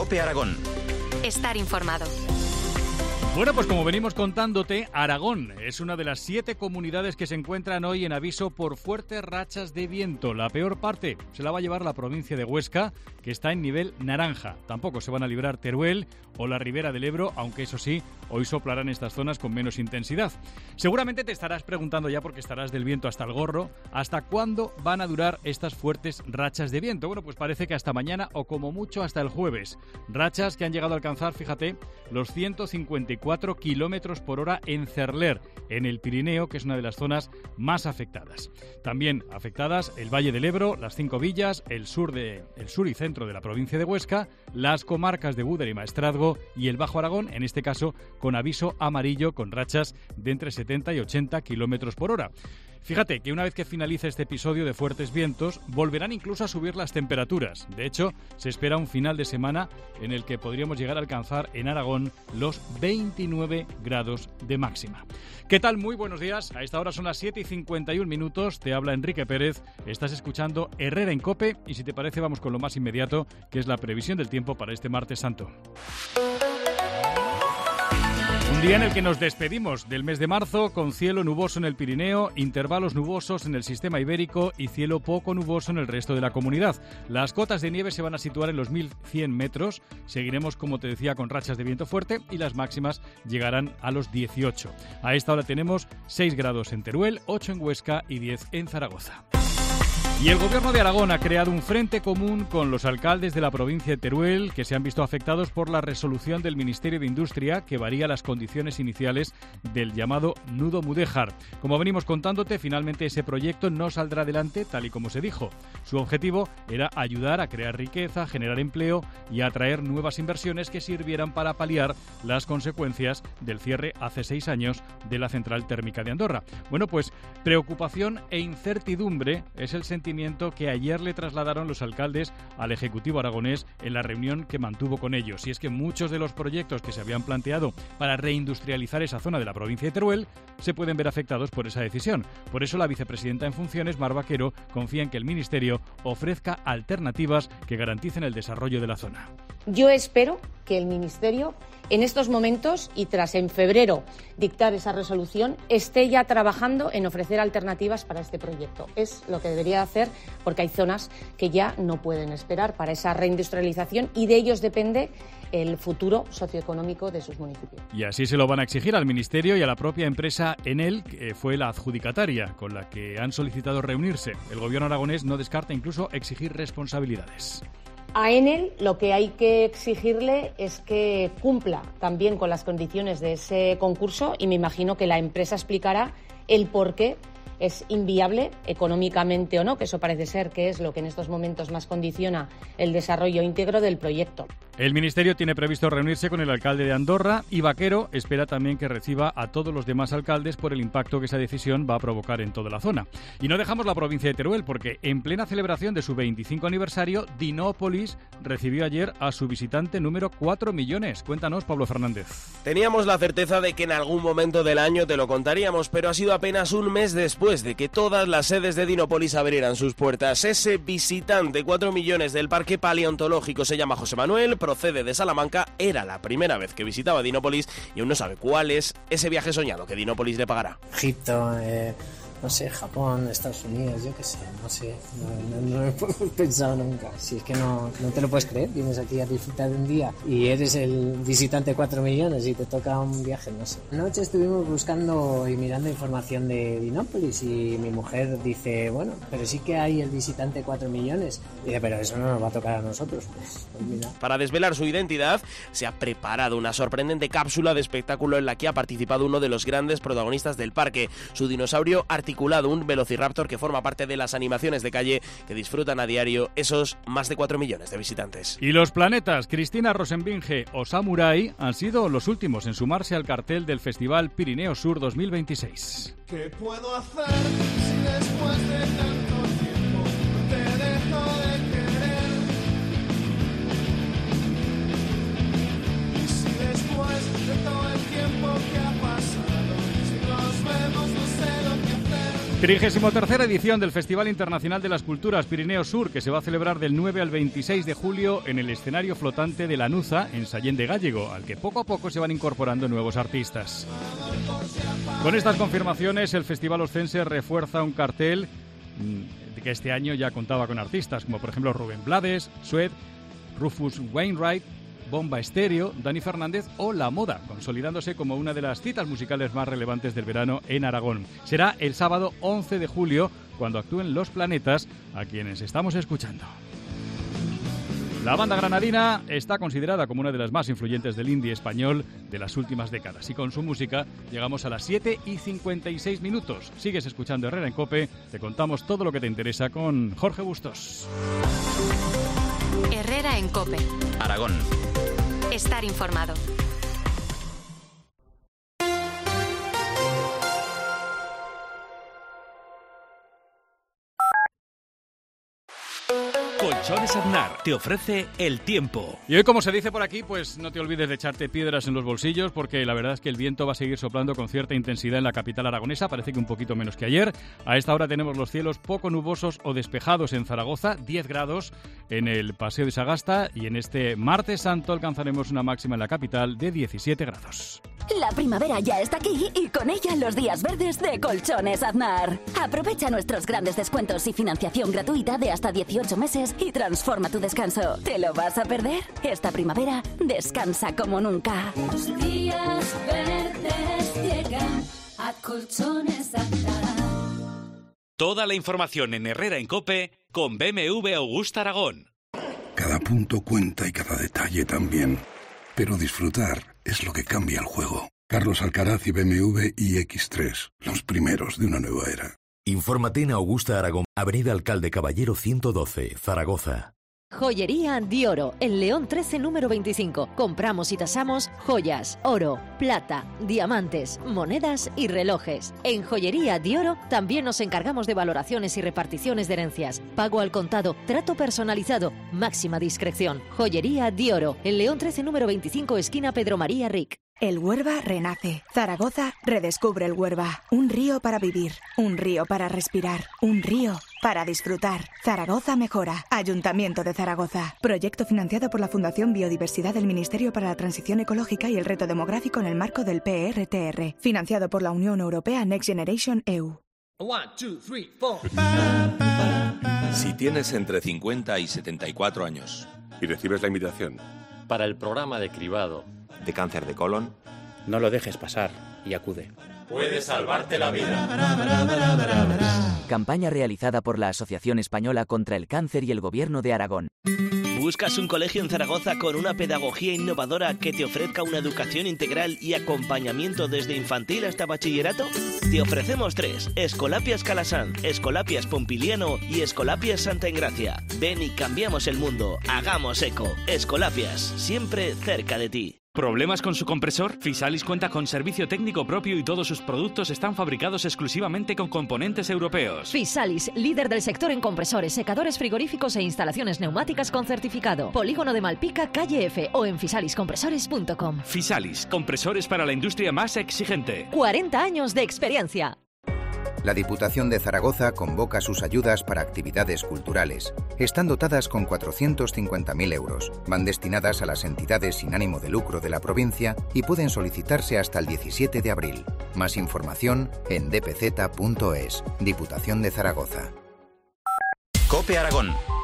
COPE Aragón. Estar informado. Bueno, pues como venimos contándote, Aragón es una de las 7 comunidades que se encuentran hoy en aviso por fuertes rachas de viento. La peor parte se la va a llevar la provincia de Huesca, que está en nivel naranja. Tampoco se van a librar Teruel o la Ribera del Ebro, aunque eso sí, hoy soplarán estas zonas con menos intensidad. Seguramente te estarás preguntando ya, porque estarás del viento hasta el gorro, ¿hasta cuándo van a durar estas fuertes rachas de viento? Bueno, pues parece que hasta mañana o como mucho hasta el jueves. Rachas que han llegado a alcanzar, fíjate, los 154 kilómetros por hora en Cerler, en el Pirineo, que es una de las zonas más afectadas. También afectadas el Valle del Ebro, las 5 villas, el sur y centro de la provincia de Huesca, las comarcas de Gúdar y Maestrazgo y el Bajo Aragón, en este caso con aviso amarillo con rachas de entre 70 y 80 kilómetros por hora. Fíjate que una vez que finalice este episodio de fuertes vientos, volverán incluso a subir las temperaturas. De hecho, se espera un final de semana en el que podríamos llegar a alcanzar en Aragón los 29 grados de máxima. ¿Qué tal? Muy buenos días. A esta hora son las 7:51. Te habla Enrique Pérez. Estás escuchando Herrera en COPE y si te parece vamos con lo más inmediato, que es la previsión del tiempo para este martes santo. Un día en el que nos despedimos del mes de marzo con cielo nuboso en el Pirineo, intervalos nubosos en el sistema ibérico y cielo poco nuboso en el resto de la comunidad. Las cotas de nieve se van a situar en los 1.100 metros. Seguiremos, como te decía, con rachas de viento fuerte y las máximas llegarán a los 18. A esta hora tenemos 6 grados en Teruel, 8 en Huesca y 10 en Zaragoza. Y el Gobierno de Aragón ha creado un frente común con los alcaldes de la provincia de Teruel que se han visto afectados por la resolución del Ministerio de Industria que varía las condiciones iniciales del llamado nudo Mudéjar. Como venimos contándote, finalmente ese proyecto no saldrá adelante tal y como se dijo. Su objetivo era ayudar a crear riqueza, generar empleo y atraer nuevas inversiones que sirvieran para paliar las consecuencias del cierre hace 6 años de la central térmica de Andorra. Bueno, pues preocupación e incertidumbre es el sentimiento que ayer le trasladaron los alcaldes al Ejecutivo aragonés en la reunión que mantuvo con ellos. Y es que muchos de los proyectos que se habían planteado para reindustrializar esa zona de la provincia de Teruel se pueden ver afectados por esa decisión. Por eso la vicepresidenta en funciones, Mar Vaquero, confía en que el Ministerio ofrezca alternativas que garanticen el desarrollo de la zona. Yo espero que el Ministerio, en estos momentos y tras en febrero dictar esa resolución, esté ya trabajando en ofrecer alternativas para este proyecto. Es lo que debería hacer porque hay zonas que ya no pueden esperar para esa reindustrialización y de ellos depende el futuro socioeconómico de sus municipios. Y así se lo van a exigir al Ministerio y a la propia empresa Enel, que fue la adjudicataria con la que han solicitado reunirse. El Gobierno aragonés no descarta incluso exigir responsabilidades. A Enel lo que hay que exigirle es que cumpla también con las condiciones de ese concurso y me imagino que la empresa explicará el por qué es inviable económicamente o no, que eso parece ser que es lo que en estos momentos más condiciona el desarrollo íntegro del proyecto. El Ministerio tiene previsto reunirse con el alcalde de Andorra y Vaquero espera también que reciba a todos los demás alcaldes por el impacto que esa decisión va a provocar en toda la zona. Y no dejamos la provincia de Teruel porque en plena celebración de su 25 aniversario, Dinópolis recibió ayer a su visitante número 4 millones. Cuéntanos, Pablo Fernández. Teníamos la certeza de que en algún momento del año te lo contaríamos, pero ha sido apenas un mes después de que todas las sedes de Dinópolis abrieran sus puertas. Ese visitante 4 millones del Parque Paleontológico se llama José Manuel, procede de Salamanca, era la primera vez que visitaba Dinópolis y aún no sabe cuál es ese viaje soñado que Dinópolis le pagará. Egipto, no sé, Japón, Estados Unidos, yo qué sé, no sé, no he pensado nunca. Si es que no te lo puedes creer, vienes aquí a disfrutar de un día y eres el visitante 4 millones y te toca un viaje, no sé. Anoche estuvimos buscando y mirando información de Dinópolis y mi mujer dice, bueno, pero sí que hay el visitante 4 millones. Y dice, pero eso no nos va a tocar a nosotros. Pues mira. Para desvelar su identidad, se ha preparado una sorprendente cápsula de espectáculo en la que ha participado uno de los grandes protagonistas del parque, su dinosaurio articulado, un velociraptor que forma parte de las animaciones de calle que disfrutan a diario esos más de 4 millones de visitantes. Y los planetas Cristina Rosenbinge o Samurai han sido los últimos en sumarse al cartel del Festival Pirineo Sur 2026. ¿Qué puedo hacer si después de tanto tiempo no te dejo de querer? Y si después de todo el tiempo que ha pasado, si nos vemos no sé lo que hacer. 33ª edición del Festival Internacional de las Culturas Pirineo Sur, que se va a celebrar del 9 al 26 de julio en el escenario flotante de Lanuza, en Sallén de Gállego, al que poco a poco se van incorporando nuevos artistas. Con estas confirmaciones, el Festival Oscense refuerza un cartel que este año ya contaba con artistas, como por ejemplo Rubén Blades, Sued, Rufus Wainwright, Bomba Estéreo, Dani Fernández o La Moda, consolidándose como una de las citas musicales más relevantes del verano en Aragón. Será el sábado 11 de julio cuando actúen Los Planetas, a quienes estamos escuchando. La banda granadina está considerada como una de las más influyentes del indie español de las últimas décadas. Y con su música llegamos a las 7:56. Sigues escuchando Herrera en COPE. Te contamos todo lo que te interesa con Jorge Bustos. Herrera en COPE. Aragón. Estar informado. Colchones Aznar te ofrece el tiempo. Y hoy, como se dice por aquí, pues no te olvides de echarte piedras en los bolsillos, porque la verdad es que el viento va a seguir soplando con cierta intensidad en la capital aragonesa, parece que un poquito menos que ayer. A esta hora tenemos los cielos poco nubosos o despejados en Zaragoza, 10 grados en el Paseo de Sagasta, y en este martes santo alcanzaremos una máxima en la capital de 17 grados. La primavera ya está aquí y con ella los días verdes de Colchones Aznar. Aprovecha nuestros grandes descuentos y financiación gratuita de hasta 18 meses y transforma tu descanso. ¿Te lo vas a perder? Esta primavera descansa como nunca. Los días verdes llegan a Colchones Aznar. Toda la información en Herrera en COPE con BMW Augusta Aragón. Cada punto cuenta y cada detalle también. Pero disfrutar es lo que cambia el juego. Carlos Alcaraz y BMW iX3, los primeros de una nueva era. Infórmate en Augusta Aragón, Avenida Alcalde Caballero 112, Zaragoza. Joyería Dioro, en León 13, número 25. Compramos y tasamos joyas, oro, plata, diamantes, monedas y relojes. En Joyería Dioro también nos encargamos de valoraciones y reparticiones de herencias. Pago al contado, trato personalizado, máxima discreción. Joyería Dioro, en León 13, número 25, esquina Pedro María Ric. El Huerva renace. Zaragoza redescubre el Huerva. Un río para vivir, un río para respirar, un río para disfrutar. Zaragoza mejora. Ayuntamiento de Zaragoza. Proyecto financiado por la Fundación Biodiversidad del Ministerio para la Transición Ecológica y el Reto Demográfico en el marco del PRTR. Financiado por la Unión Europea Next Generation EU. 1, 2, 3, 4. Si tienes entre 50 y 74 años y recibes la invitación para el programa de cribado de cáncer de colon, no lo dejes pasar y acude. Puede salvarte la vida. Campaña realizada por la Asociación Española contra el Cáncer y el Gobierno de Aragón. ¿Buscas un colegio en Zaragoza con una pedagogía innovadora que te ofrezca una educación integral y acompañamiento desde infantil hasta bachillerato? Te ofrecemos 3: Escolapias Calasanz, Escolapias Pompiliano y Escolapias Santa Engracia. Ven y cambiamos el mundo. Hagamos eco. Escolapias, siempre cerca de ti. ¿Problemas con su compresor? Fisalis cuenta con servicio técnico propio y todos sus productos están fabricados exclusivamente con componentes europeos. Fisalis, líder del sector en compresores, secadores frigoríficos e instalaciones neumáticas con certificado. Polígono de Malpica, calle F, o en fisaliscompresores.com. Fisalis, compresores para la industria más exigente. 40 años de experiencia. La Diputación de Zaragoza convoca sus ayudas para actividades culturales. Están dotadas con 450.000 euros. Van destinadas a las entidades sin ánimo de lucro de la provincia y pueden solicitarse hasta el 17 de abril. Más información en dpz.es. Diputación de Zaragoza. COPE Aragón.